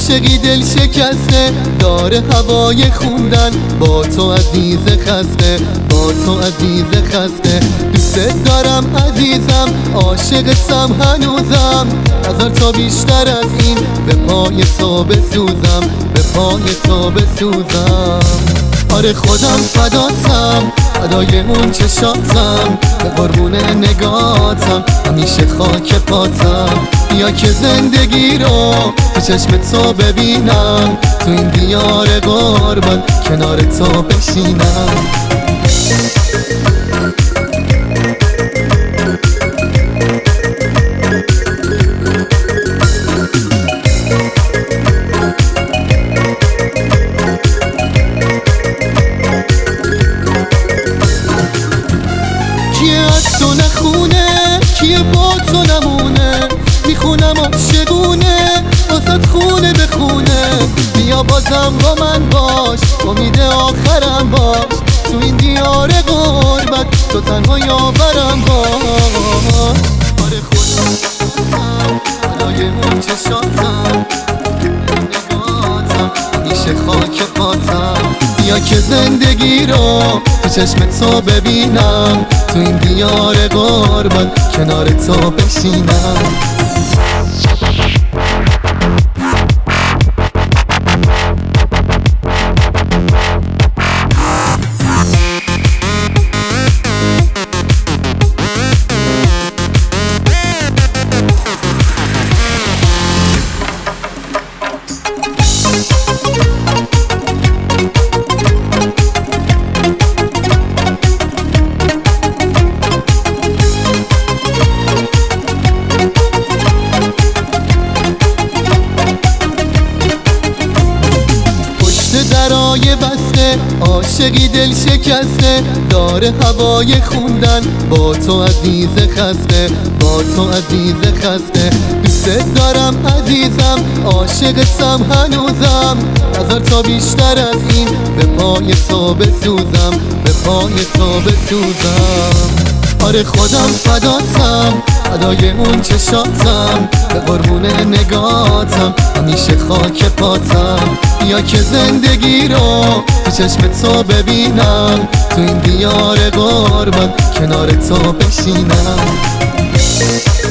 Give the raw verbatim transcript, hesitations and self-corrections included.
عاشقی دل شکسته داره هوای خوندن با تو عزیز خسته، با تو عزیز خسته. دوست دارم عزیزم، عاشقتم هنوزم، نظر تا بیشتر از این به پای تو بسوزم، به پای تو بسوزم. آره خودم فداتم، فدای اون چشاتم، به قربون نگاتم، همیشه خاک پاتم. بیا که زندگی رو به چشم تو ببینم، تو این دیار غربت کنار تو بشینم. کیه از تو نخونه، کیه با تو نمونه، میخونم عاشقونه واسه خونه به خونه. بیا بازم با من باش، امید آخرم باش، تو این دیار غربت تو تنها یاورم باش. آره خودم فدای اون چشاتم، نگاتم، همیشه خاک پاتم. بیا که زندگی رو به چشم تو ببینم، تو این دیار غربت کنار تو بشینم. درای بسته عاشقی دل شکسته داره هوای خوندن با تو عزیز خسته، با تو عزیز خسته. دوست دارم عزیزم، عاشقتم هنوزم، نظر تا بیشتر از این به پای تو بسوزم، به پای تو بسوزم. آره خودم فداتم، فدای اون چشاتم، به قربون نگاتم، همیشه خاک پاتم. بیا که زندگی رو به چشم تو ببینم، تو این دیار غربت کنار تو بشینم.